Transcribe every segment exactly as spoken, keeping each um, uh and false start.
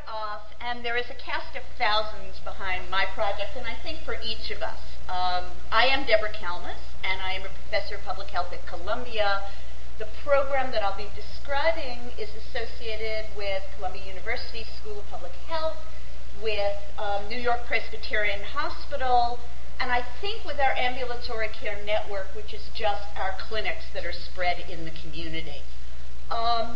off, and there is a cast of thousands behind my project, and I think for each of us. Um, I am Deborah Kalmus, and I am a professor of public health at Columbia. The program that I'll be describing is associated with Columbia University School of Public Health, with um, New York Presbyterian Hospital, and I think with our ambulatory care network, which is just our clinics that are spread in the community. Um,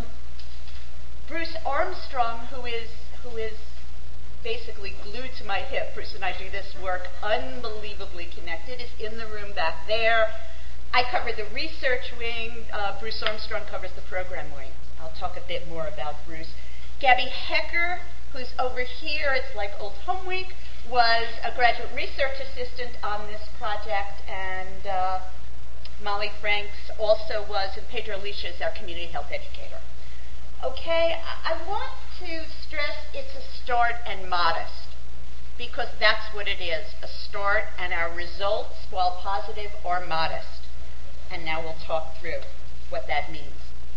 Bruce Armstrong, who is who is basically glued to my hip, Bruce and I do this work unbelievably connected, is in the room back there. I cover the research wing. Uh, Bruce Armstrong covers the program wing. I'll talk a bit more about Bruce. Gabby Hecker, who's over here, it's like Old Home Week, was a graduate research assistant on this project, and uh, Molly Franks also was, and Pedro Alicia is our community health educator. Okay, I, I want to stress it's a start and modest, because that's what it is, a start, and our results, while positive, are modest. And now we'll talk through what that means.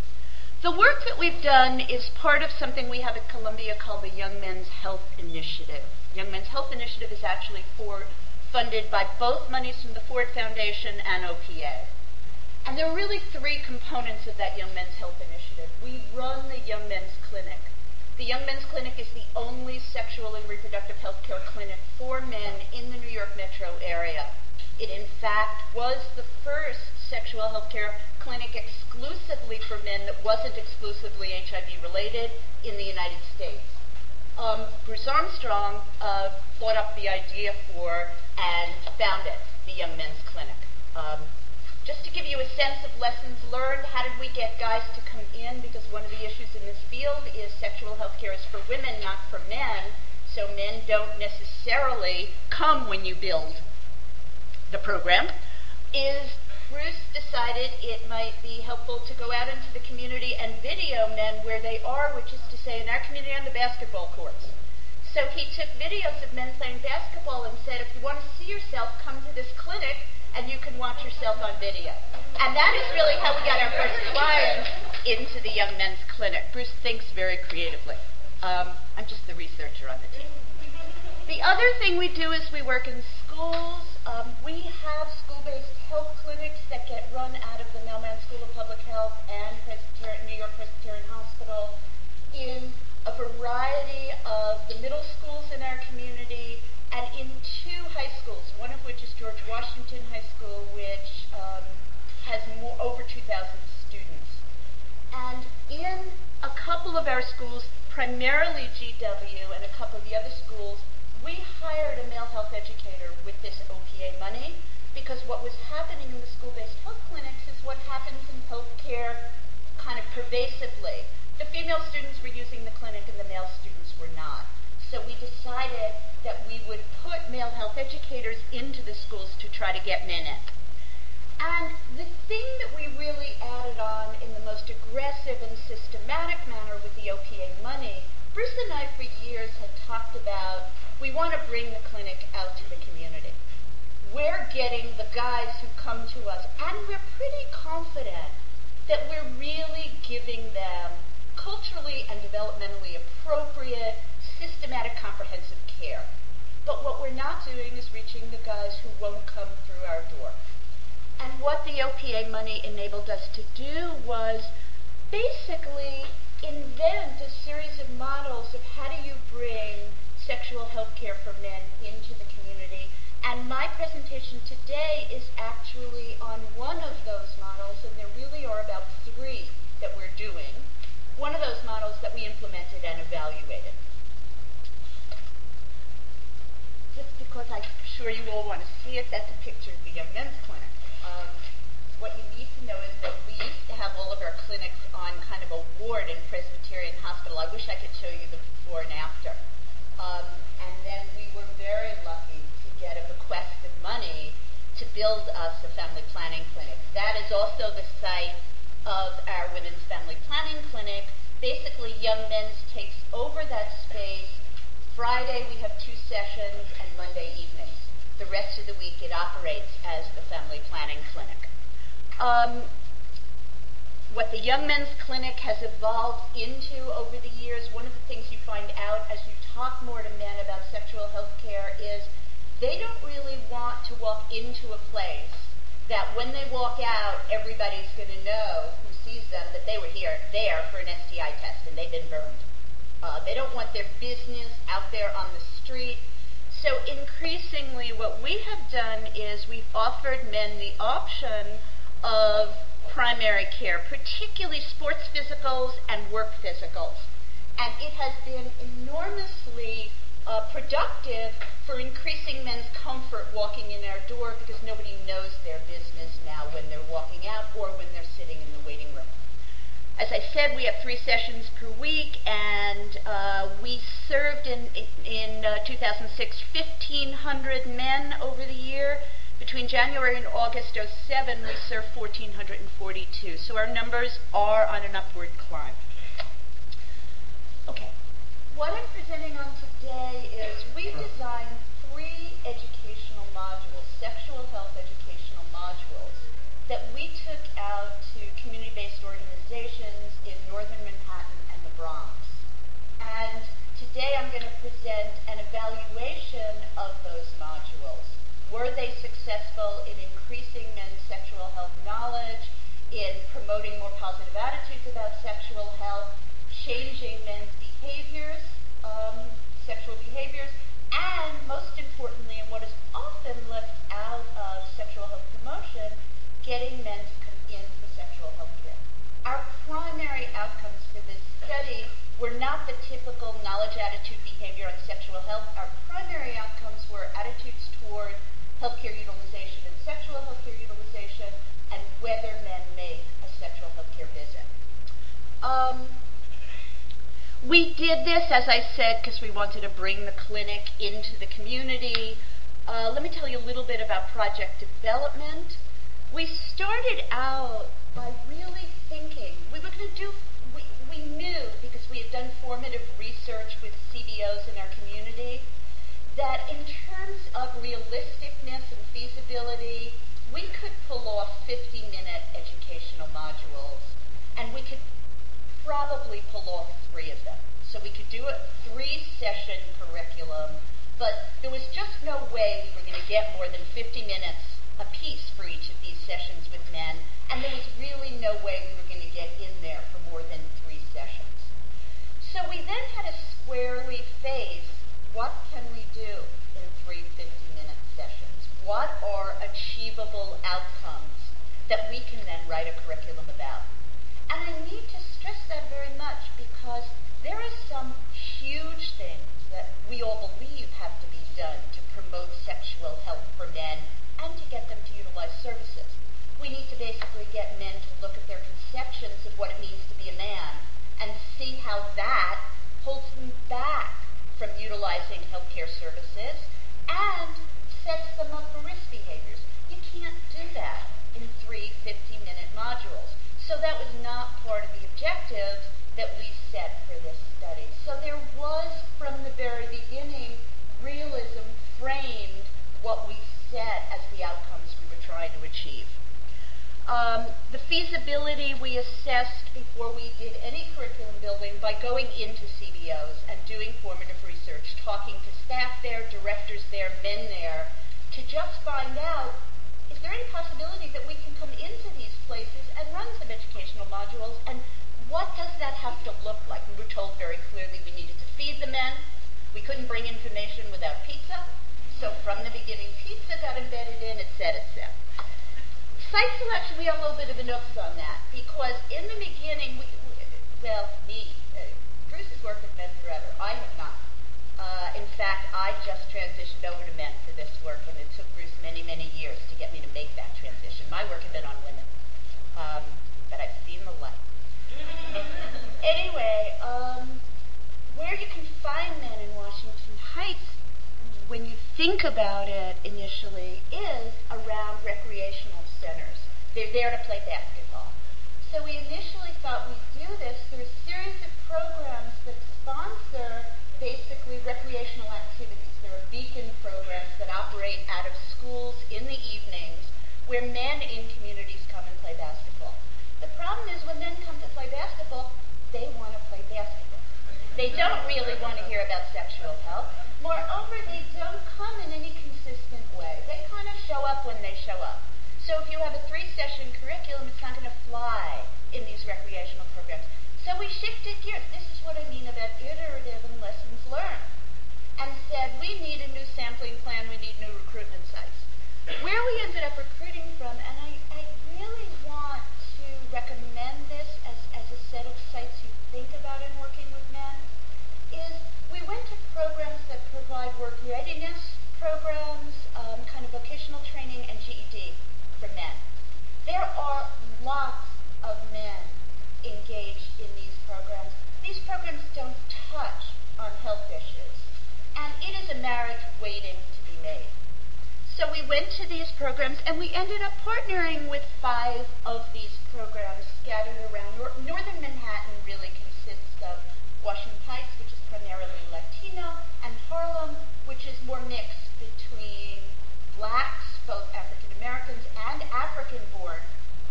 The work that we've done is part of something we have at Columbia called the Young Men's Health Initiative. Young Men's Health Initiative is actually for, funded by both monies from the Ford Foundation and O P A. And there are really three components of that Young Men's Health Initiative. We run the Young Men's Clinic. The Young Men's Clinic is the only sexual and reproductive health care clinic for men in the New York metro area. It, in fact, was the first sexual health care clinic exclusively for men that wasn't exclusively H I V related in the United States. Um, Bruce Armstrong uh, thought up the idea for and founded the Young Men's Clinic. Um, just to give you a sense of lessons learned, how did we get guys to come in? Because one of the issues in this field is sexual health care is for women, not for men, so men don't necessarily come when you build the program. Is Bruce decided it might be helpful to go out into the community and video men where they are, which is to say in our community on the basketball courts. So he took videos of men playing basketball and said, if you want to see yourself, come to this clinic and you can watch yourself on video. And that is really how we got our first clients into the Young Men's Clinic. Bruce thinks very creatively. Um, I'm just the researcher on the team. The other thing we do is we work in schools. Um, we have school-based health clinics that get run out of the Mailman School of Public Health and Presbyterian, New York Presbyterian Hospital in a variety of the middle schools in our community and in two high schools, one of which is George Washington High School, which um, has more, over two thousand students. And in a couple of our schools, primarily G W and a couple of the other schools, we hired a male health educator with this O P A money, because what was happening in the school-based health clinics is what happens in healthcare kind of pervasively. The female students were using the clinic and the male students were not. So we decided that we would put male health educators into the schools to try to get men in. And the thing that we really added on in the most aggressive and systematic manner with the O P A money, Bruce and I for years had talked about, we want to bring the clinic out to the community. We're getting the guys who come to us, and we're pretty confident that we're really giving them culturally and developmentally appropriate, systematic, comprehensive care. But what we're not doing is reaching the guys who won't come through our door. And what the O P A money enabled us to do was basically invent a series of models of how do you bring sexual health care for men into the community. And my presentation today is actually on one of those models, and there really are about three that we're doing. One of those models that we implemented and evaluated. Just because I'm sure you all want to see it, that's a picture of the Young Men's Clinic. Um, what you need to know is that we used to have all of our clinics on kind of a ward in Presbyterian Hospital. I wish I could show you the before and after. Um, and then we were very lucky to get a bequest of money to build us a family planning clinic. That is also the site of our women's family planning clinic. Basically, Young Men's takes over that space. Friday we have two sessions and Monday evenings. The rest of the week it operates as the family planning clinic. Um, what the Young Men's Clinic has evolved into over the years, one of the things you find out out as you talk more to men about sexual health care is they don't really want to walk into a place that when they walk out, everybody's going to know who sees them that they were here there for an S T I test and they've been burned. Uh, they don't want their business out there on the street. So increasingly what we have done is we've offered men the option of primary care, particularly sports physicals and work physicals. And it has been enormously uh, productive for increasing men's comfort walking in our door because nobody knows their business now when they're walking out or when they're sitting in the waiting room. As I said, we have three sessions per week, and uh, we served in, in uh, two thousand six fifteen hundred men over the year. Between January and August of oh seven, we served one thousand four hundred forty-two. So our numbers are on an upward climb. Okay, what I'm presenting on today is we've designed three educational modules, sexual health educational modules, that we took out to community-based organizations in northern Manhattan and the Bronx. And today I'm going to present an evaluation of those modules. Were they successful in increasing men's sexual health knowledge, in promoting more positive attitudes about sexual health, changing men's behaviors, um, sexual behaviors, and most importantly, and what is often left out of sexual health promotion, getting men to come in for sexual health care. Our primary outcomes for this study were not the typical knowledge, attitude, behavior on sexual health. Our primary outcomes were attitudes toward healthcare utilization and sexual healthcare utilization, and whether men make a sexual healthcare visit. Um, we did this, as I said, because we wanted to bring the clinic into the community. Uh, let me tell you a little bit about project development. We started out by really thinking, we were going to do, we, we knew, because we had done formative research with C B Os in our community, that in terms of realisticness and feasibility, we could pull off fifty-minute educational modules, and we could probably pull off three of them. So we could do a three-session curriculum, but there was just no way we were going to get more than fifty minutes a piece for each of these sessions with men, and there was really no way we were going to get in there for more than three sessions. So we then had to squarely face, what can we do in three fifty-minute sessions? What are achievable outcomes that we can then write a curriculum about? And I need to stress that very much because there are some huge things that we all believe have to be done to promote sexual health for men and to get them to utilize services. We need to basically get men to look at their conceptions of what it means to be a man and see how that holds them back from utilizing healthcare services and sets them up for risk behaviors. You can't do that in three fifty-minute modules. So that was not part of the objectives that we set for this study. So there was, from the very beginning, realism framed what we set as the outcomes we were trying to achieve. Um, the feasibility we assessed before we did any curriculum building by going into C B Os and doing formative research, talking to staff there, directors there, men there, to just find out, is there any possibility that we can come into these places and run some educational modules, and what does that have to look like? We were told very clearly we needed to feed the men. We couldn't bring information without pizza. So from the beginning, pizza got embedded in, et cetera, et cetera. Site selection, we have a little bit of an oops on that, because in the beginning, we, well, me, uh, Bruce has worked with men forever. I have not. Uh, in fact, I just transitioned over to men for this work, and it took Bruce many, many years to get me to make that transition. My work had been on women, um, but I've seen the light. Anyway, um, where you can find men in Washington Heights, when you think about it initially, is around recreational centers. They're there to play basketball. So we initially thought we'd do this through a series of programs that sponsor basically recreational activities. There are beacon programs that operate out of schools in the evenings where men in communities come and play basketball. The problem is when men come to play basketball, they want to play basketball. They don't really want to hear about sexual health. Moreover, they don't come in any consistent way. They kind of show up when they show up. So if you have a three-session curriculum, it's not going to fly in these recreational programs. So we shifted gears. This is what I mean about iterative and lessons learned. And said, we need a new sampling plan, we need new recruitment sites. Where we ended up recruiting from, and I, I really want to recommend this as, as a set of sites you think about in working with men, is we went to programs that provide work readiness programs, um, kind of vocational training, and G E D for men. There are lots of men engaged in these programs. These programs don't touch on health issues, and it is a marriage waiting to be made. So we went to these programs, and we ended up partnering with five of these programs scattered around. Northern Manhattan really consists of Washington Heights, which is primarily Latino, and Harlem, which is more mixed between blacks, both African Americans and African-born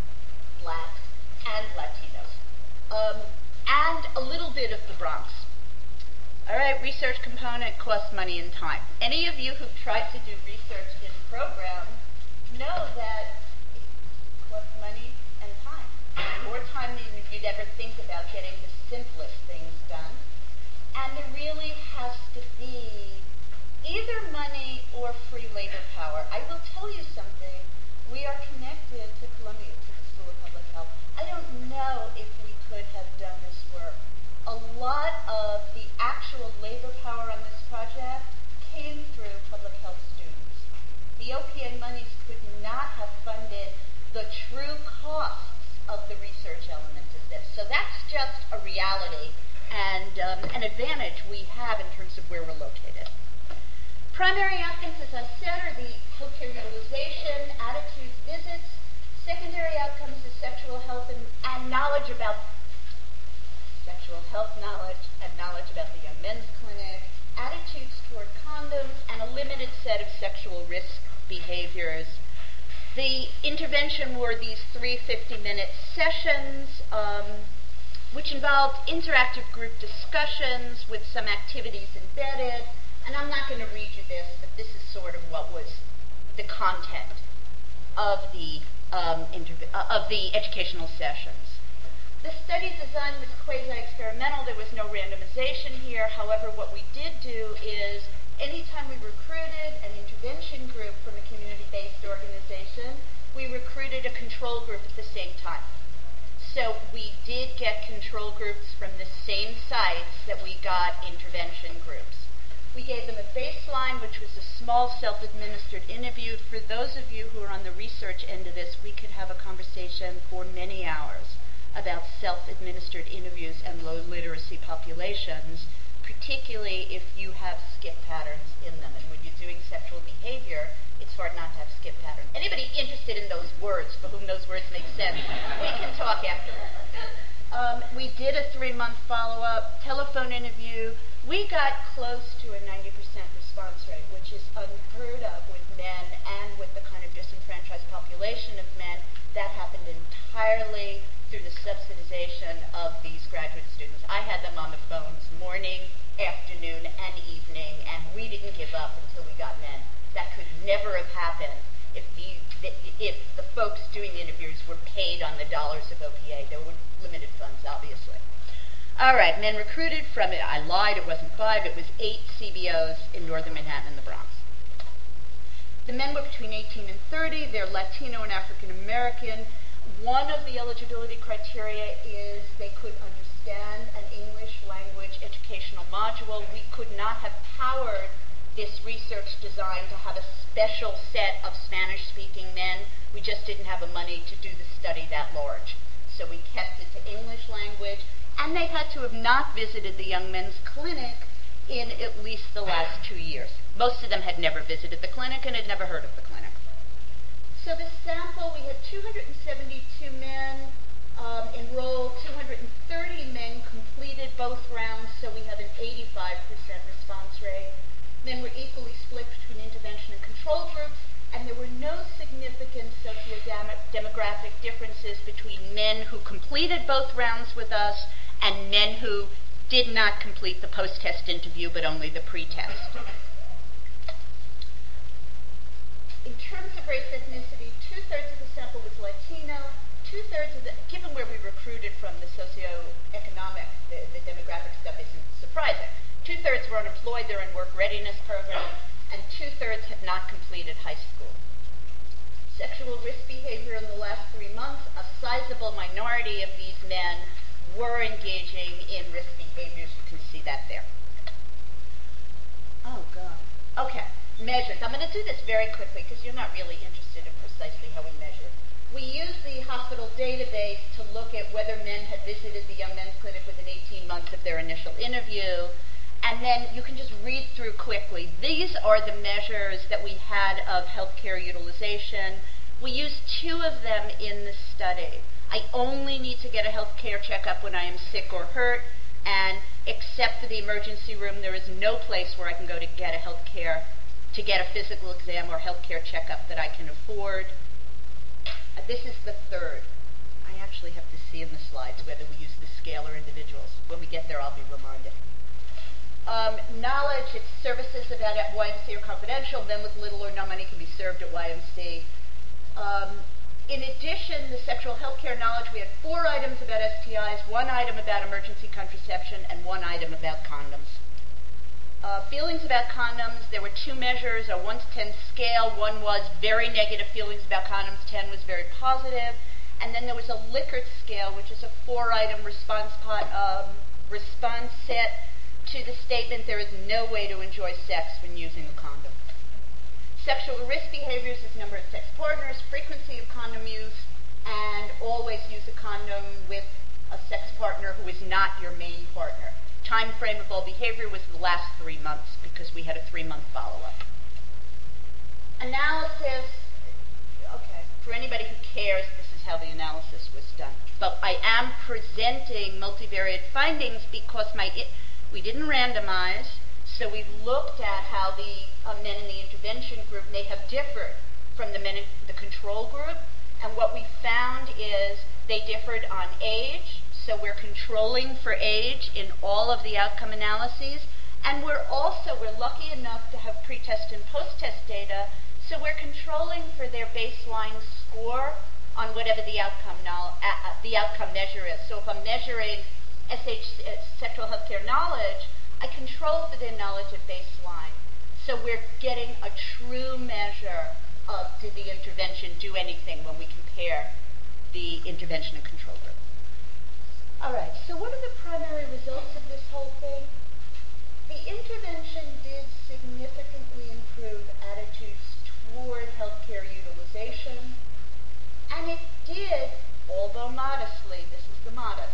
blacks, and Latinos, um, and a little bit of the Bronx. All right, research component costs money and time. Any of you who've tried to do research in programs know that it costs money and time. More time than you'd ever think about getting the simplest things done. And there really has to be either money or free labor power. I will tell you something. We are connected to Columbia, to the School of Public Health. I don't know if we could have done this work. A lot of the actual labor power on this project came through public health students. The O P A monies could not have funded the true costs of the research element of this. So that's just a reality and um, an advantage we have in terms of where we're located. Primary outcomes, as I said, are the healthcare utilization, attitudes, visits. Secondary outcomes is sexual health and, and knowledge about sexual health knowledge and knowledge about the Young Men's Clinic, attitudes toward condoms, and a limited set of sexual risk behaviors. The intervention were these three fifty-minute sessions, um, which involved interactive group discussions with some activities embedded. And I'm not going to read you this, but this is sort of what was the content of the um, interv- uh, of the educational sessions. The study design was quasi-experimental. There was no randomization here. However, what we did do is anytime we recruited an intervention group from a community-based organization, we recruited a control group at the same time. So we did get control groups from the same sites that we got intervention groups. We gave them a baseline, which was a small self-administered interview. For those of you who are on the research end of this, we could have a conversation for many hours about self-administered interviews and low literacy populations, particularly if you have skip patterns in them. And when you're doing sexual behavior, it's hard not to have skip patterns. Anybody interested in those words, for whom those words make sense, we can talk afterwards. Um, we did a three-month follow-up, telephone interview. We got close to a ninety percent response rate, which is unheard of with men and with the kind of disenfranchised population of men. That happened entirely through the subsidization of these graduate students. I had them on the phones morning, afternoon, and evening, and we didn't give up until we got men. That could never have happened if the, the if the folks doing the interviews were paid on the dollars of O P A. There were limited funds, obviously. All right, men recruited from it. I lied, it wasn't five, it was eight C B Os in Northern Manhattan and the Bronx. The men were between eighteen and thirty. They're Latino and African American. One of the eligibility criteria is they could understand an English language educational module. We could not have powered this research design to have a special set of Spanish-speaking men. We just didn't have the money to do the study that large. So we kept it to English language, and they had to have not visited the Young Men's Clinic in at least the last two years. Most of them had never visited the clinic and had never heard of the clinic. So the sample, we had two hundred seventy-two men um, enrolled, two hundred thirty men completed both rounds, so we have an eighty-five percent response rate. Men were equally split between intervention and control groups, and there were no significant socio-demographic differences between men who completed both rounds with us and men who did not complete the post-test interview, but only the pre-test. In terms of race ethnicity, two-thirds of the sample was Latino, two-thirds of the, given where we recruited from, the socioeconomic, the, the demographic stuff isn't surprising. Two-thirds were unemployed, they're in work readiness programs, and two-thirds had not completed high school. Sexual risk behavior in the last three months, a sizable minority of these men were engaging in risk behaviors. You can see that there. Oh, God. Okay, measures. I'm going to do this very quickly because you're not really interested in precisely how we measure. We used the hospital database to look at whether men had visited the Young Men's Clinic within eighteen months of their initial interview. And then you can just read through quickly. These are the measures that we had of healthcare utilization. We used two of them in the study. I only need to get a healthcare checkup when I am sick or hurt, and except for the emergency room, there is no place where I can go to get a healthcare, to get a physical exam or healthcare checkup that I can afford. Uh, this is the third. I actually have to see in the slides whether we use the scale or individuals. When we get there, I'll be reminded. Um, knowledge, its services about at Y M C are confidential. Men with little or no money can be served at Y M C. Um, in addition, the sexual health care knowledge, we had four items about S T Is, one item about emergency contraception, and one item about condoms. Uh, feelings about condoms, there were two measures, a one to ten scale. One was very negative feelings about condoms, ten was very positive. And then there was a Likert scale, which is a four-item response, pot, um, response set to the statement, there is no way to enjoy sex when using a condom. Sexual risk behaviors is number of sex partners, frequency of condom use, and always use a condom with a sex partner who is not your main partner. Time frame of all behavior was the last three months because we had a three-month follow-up. Analysis, okay, for anybody who cares, this is how the analysis was done. But I am presenting multivariate findings because my... It, We didn't randomize, so we looked at how the uh, men in the intervention group may have differed from the men in the control group, and what we found is they differed on age, so we're controlling for age in all of the outcome analyses, and we're also, we're lucky enough to have pre-test and post-test data, so we're controlling for their baseline score on whatever the outcome, no- uh, the outcome measure is. So if I'm measuring S H, uh, sexual healthcare knowledge, I control for their knowledge at baseline. So we're getting a true measure of did the intervention do anything when we compare the intervention and control group. All right, so what are the primary results of this whole thing? The intervention did significantly improve attitudes toward healthcare utilization, and it did, although modestly, this is the modest,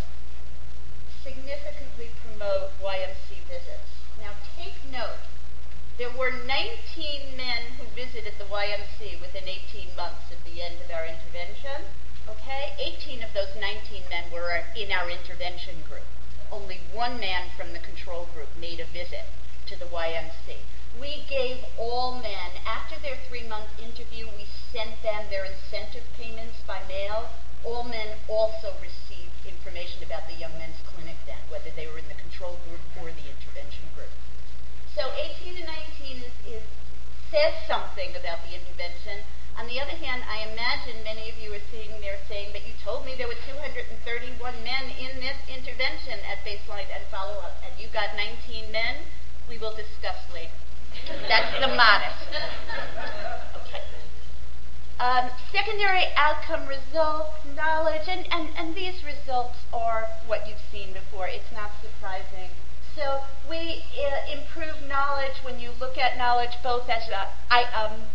significantly promote Y M C visits. Now take note, there were nineteen men who visited the Y M C within eighteen months at the end of our intervention. Okay, eighteen of those nineteen men were in our intervention group. Only one man from the control group made a visit to the Y M C. We gave all men, after their three-month interview, we sent them their incentive payments by mail. All men also received information about the Young Men's Clinic then, whether they were in the control group or the intervention group. So eighteen and nineteen is, is, says something about the intervention. On the other hand, I imagine many of you are sitting there saying, but you told me there were two hundred thirty-one men in this intervention at baseline and follow-up, and you got nineteen men? We will discuss later. That's the modest. Okay. Um, secondary outcome results, knowledge, and, and, and these results are what you've seen before. It's not surprising. So we uh, improve knowledge when you look at knowledge both as a, I, um,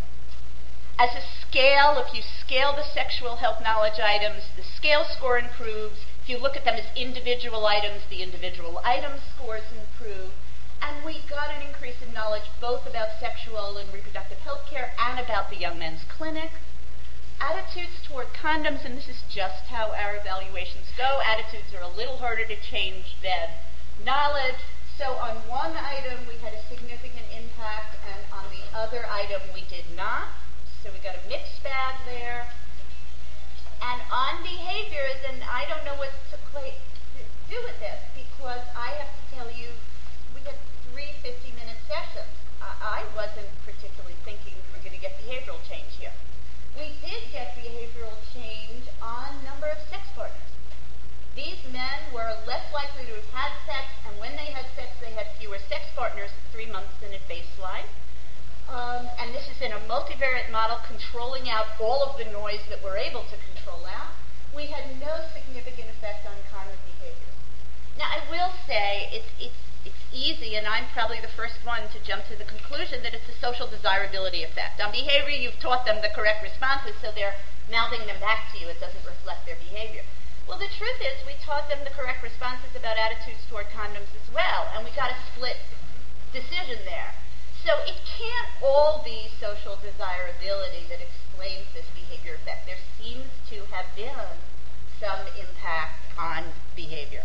as a scale. If you scale the sexual health knowledge items, the scale score improves. If you look at them as individual items, the individual item scores improve. And we got an increase in knowledge both about sexual and reproductive health care and about the Young Men's Clinic. Attitudes toward condoms, and this is just how our evaluations go. Attitudes are a little harder to change than knowledge. So on one item we had a significant impact, and on the other item we did not. So we got a mixed bag there. And on behaviors, and I don't know what to play, do with this, because because I have to tell you, we had three fifty-minute sessions. I, I wasn't particularly thinking we were going to get behavioral change here. We did get behavioral change on number of sex partners. These men were less likely to have had sex, and when they had sex, they had fewer sex partners at three months than at baseline. Um, and this is in a multivariate model controlling out all of the noise that we're able to control out. We had no significant effect on common behavior. Now, I will say it's, it's, it's easy, and I'm probably the first one to jump to the conclusion that it's a social desirability effect. On behavior, you've taught them the correct responses, so they're mouthing them back to you. It doesn't reflect their behavior. Well, the truth is we taught them the correct responses about attitudes toward condoms as well, and we got a split decision there. So it can't all be social desirability that explains this behavior effect. There seems to have been some impact on behavior.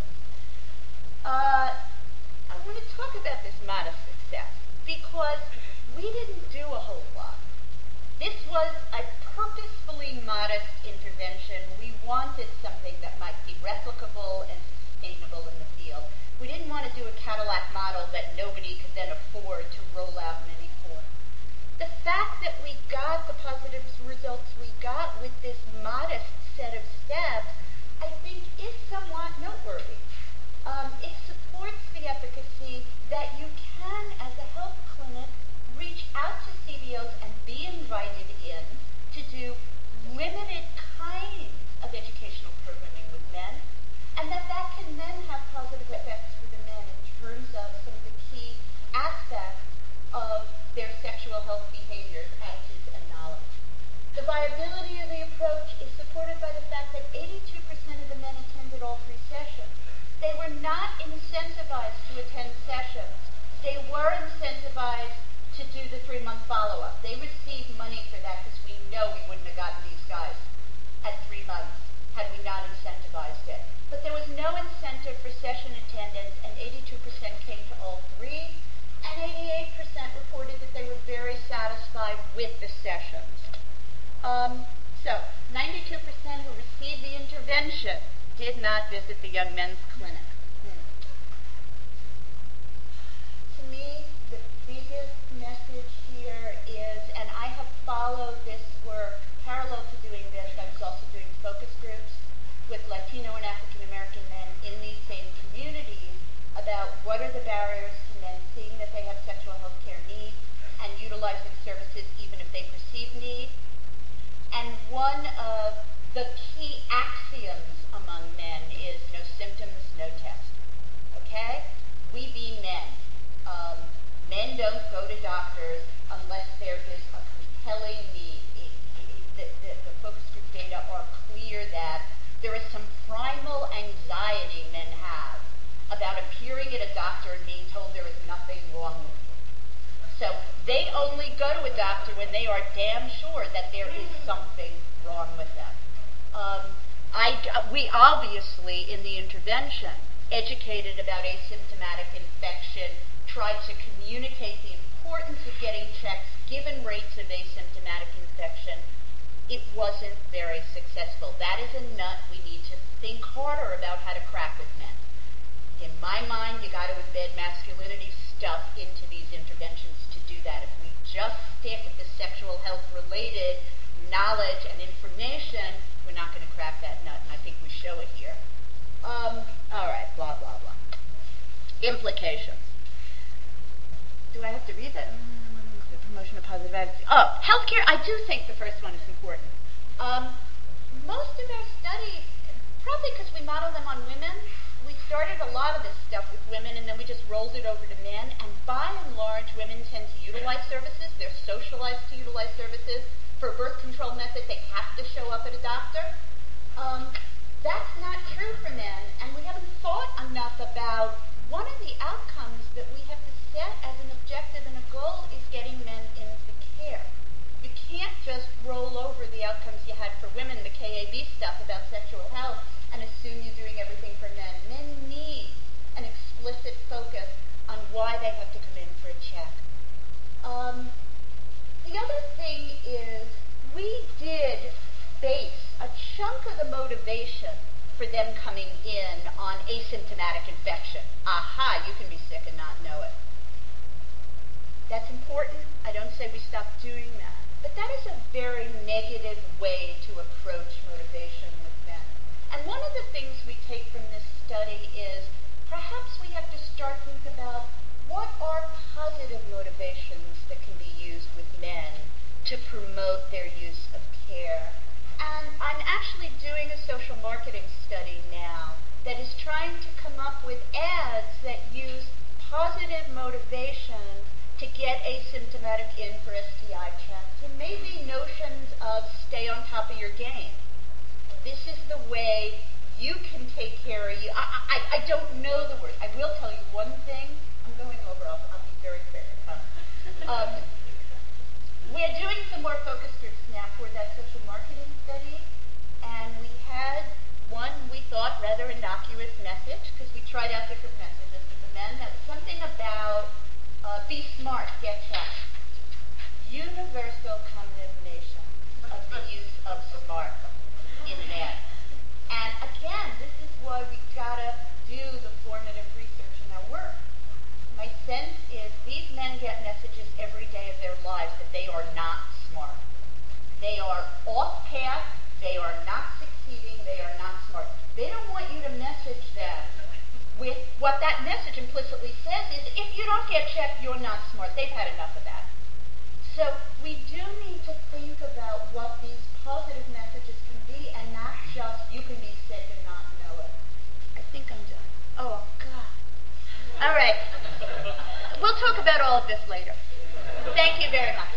Uh, I want to talk about this modest success because we didn't do a whole lot. This was a purposefully modest intervention. We wanted something that might be replicable and sustainable in the field. We didn't want to do a Cadillac model that nobody could then afford to roll out in any form. The fact that we got the positive results we got with this modest set of steps, I think, is somewhat noteworthy. Um, it supports the efficacy that you can, as a health clinic, reach out to C B Os and be invited in to do limited kinds of educational programming with men, and that that can then have positive effects for the men in terms of some of the key aspects of their sexual health behaviors, attitudes, and knowledge. The viability of the approach is supported by the fact that eighty-two percent of the men attended all three sessions. They were not incentivized to attend sessions. They were incentivized to do the three-month follow-up. They received money for that because we know we wouldn't have gotten these guys at three months had we not incentivized it. But there was no incentive for session attendance, and eighty-two percent came to all three, and eighty-eight percent reported that they were very satisfied with the sessions. Um, so, ninety-two percent who received the intervention did not visit the young men's clinic. Hmm. To me, the biggest message here is, and I have followed this work parallel to doing this, I was also doing focus groups with Latino and African American men in these same communities about what are the barriers to men seeing that they have sexual health care needs and utilizing services even if they perceive need. And one of the key axioms among men is no symptoms, no test. Okay? We be men. Um, men don't go to doctors unless there is a compelling need. It, it, the, the, the focus group data are clear that there is some primal anxiety men have about appearing at a doctor and being told there is nothing wrong with you. So they only go to a doctor when they are damn sure that there is something wrong with them. Um, I, we obviously, in the intervention, educated about asymptomatic infection, tried to communicate the importance of getting checks given rates of asymptomatic infection. It wasn't very successful. That is a nut we need to think harder about how to crack with men. In my mind, you got to embed masculinity stuff into these interventions to do that. If we just stick with the sexual health-related knowledge and information, we're not going to crack that nut, and I think we show it here. Um, all right, blah, blah, blah. Implications. Do I have to read that? The promotion of positive attitudes. Oh, healthcare, I do think the first one is important. Um, most of our studies, probably because we model them on women, we started a lot of this stuff with women, and then we just rolled it over to men, and by and large, women tend to utilize services. They're socialized to utilize services. For a birth control method, they have to show up at a doctor. Um, that's not true for men, and we haven't thought enough about one of the outcomes that we have to set as an objective and a goal is getting men into care. You can't just roll over the outcomes you had for women, the K A B stuff about sexual health, and assume you're doing everything for men. Men need an explicit focus on why they have to come in for a check. Um, the other thing is we did base a chunk of the motivation for them coming in on asymptomatic infection. Aha, you can be sick and not know it. That's important. I don't say we stop doing that. But that is a very negative way to approach motivation with men. And one of the things we take from this study is perhaps we have to start to think about what are positive motivations that can be used with men to promote their use of care. And I'm actually doing a social marketing study now that is trying to come up with ads that use positive motivation to get asymptomatic in for S T I checks, and maybe notions of stay on top of your game. This is the way you can take care of you. I, I, I don't know the words. I will tell you one thing. I'm going over. I'll, I'll be very clear. Um, we're doing some more focus groups now for that social marketing study, and we had one we thought rather innocuous message, because we tried out different messages with the men. That was something about uh, be smart, get checked. Universal condemnation of the use of smart in an ad. And again, this is why we gotta do the formative research in our work. My sense is these men get messages every day of their lives that they are not smart. They are off path, they are not succeeding, they are not smart. They don't want you to message them with what that message implicitly says is, if you don't get checked, you're not smart. They've had enough of that. So we do need to think about what these positive messages can be, and not just you can be sick and not know it. I think I'm done. Oh, God. All right. We'll talk about all of this later. Thank you very much.